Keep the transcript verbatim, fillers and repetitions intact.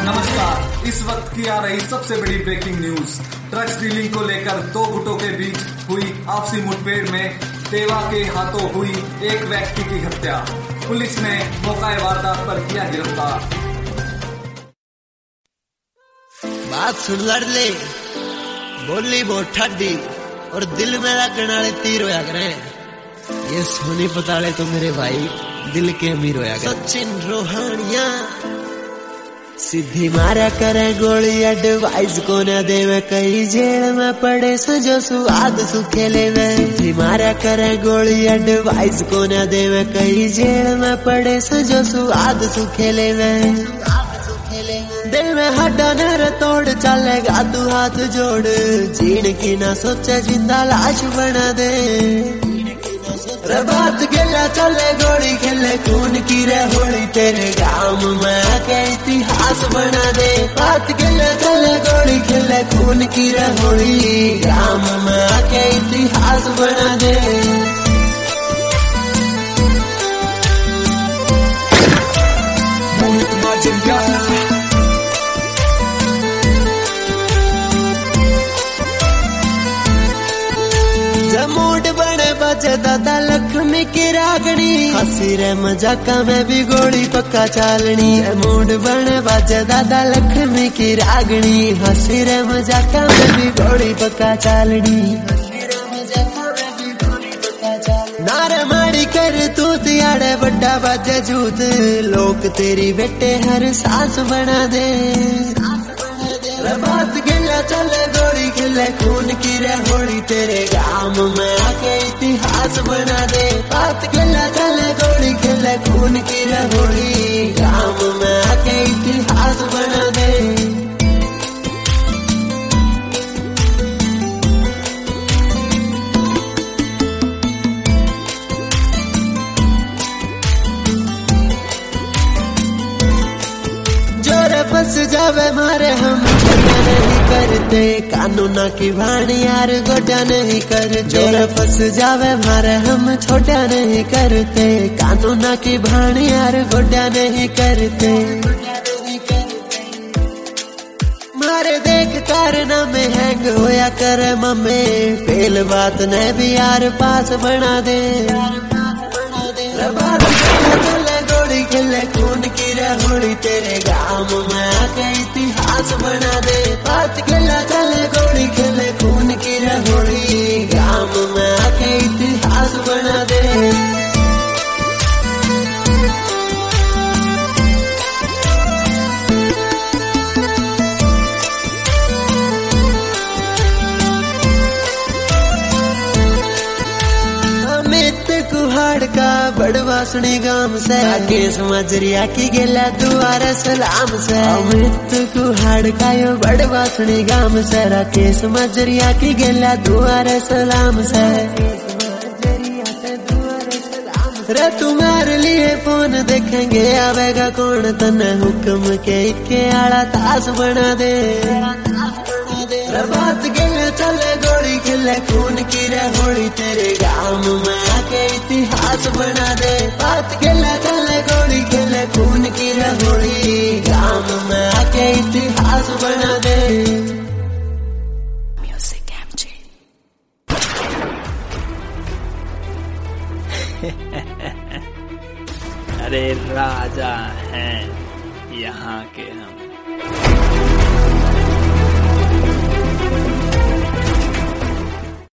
नमस्कार, इस वक्त की आ रही सबसे बड़ी ब्रेकिंग न्यूज। ड्रग्स डीलिंग को लेकर दो गुटों के बीच हुई आपसी मुठभेड़ में देवा के हाथों हुई एक व्यक्ति की हत्या। पुलिस ने मौका वारदात पर किया गिरफ्तार। बात सुन लड़ ले, बोली बहुत ठंडी और दिल में लगने वाले तीर होया करे। ये सोनी पताले तो मेरे भाई दिल के अमीर होया करे। सचिन रोहानिया सीधी मारा करे गोली, एडवाइस को न देवे, कई जेल में पड़े सजो सुआद सुखेले में। सीधी मारा करे गोली, एडवाइस को न देवे, कई जेल में पड़े सजो सुआद सुखेले में। दिल में हड्डा नर तोड़ चलेगा तू हाथ जोड़, जीण की ना सोचे जिंदा लाश बना दे। बात गिला चले गोली खेले खून की रहोली, तेरे गाँव में आके इतिहास बना दे। बात गिला चले गोली खेले खून की रहोली, गाँव में आके इतिहास बना दे। मूड बने बजे दादा लक्ष्मी की रागनी, हंसी रे मजाका में भी गोली पक्का चालनी। मूड बने बजे दादा लक्ष्मी की रागनी, हंसी रे मजाका में भी गोली पक्का चालनी। नारे माड़ी कर तू तियाड़े बड्डा बाजे जूत, लोग तेरी बेटे हर सांस बना दे। बात गिला चले गोली खेले खून की रहोली, तेरे गाँव में आके इतिहास बना दे। बात गिला चले गोली खेले खून की रहोली, गाँव में आके इतिहास बना दे। बस जावे मारे हम छोटा नहीं करते, कानूना की भाण यार गोटा नहीं करते। जोर फंस जावे मारे हम छोटा नहीं करते, कानूना की भाण यार गोटा नहीं करते। मारे देख कारना में हैंग होया करे मम्मी, फेल बात ने भी यार पास बना दे। गोली खेले खून की रहोली, तेरे गाँव में आके इतिहास बना दे। बात खेला चले गोली खेले खून की रहोली, गाँव में आके इतिहास बना दे। कुहाड़ का बड़वासनी गांव से, राकेश मजरिया की गेला दुआरे सलाम से। अमित कुहाड़ का यो बड़वासनी गांव से, राकेश मजरिया की गेला दुआरे सलाम से। रे तुम्हारे लिए फोन देखेंगे आवेगा कौन, तने हुक्म के इक्के आड़ा ताश बना दे। बात गिले चले गोली खेले खून की रहोली, तेरे गाँव में आके इतिहास बना दे। बात गिले चले गोली खेले खून की रहोली, गाँव में आके इतिहास बना दे। Music MJ. अरे राजा हैं यहाँ के हम।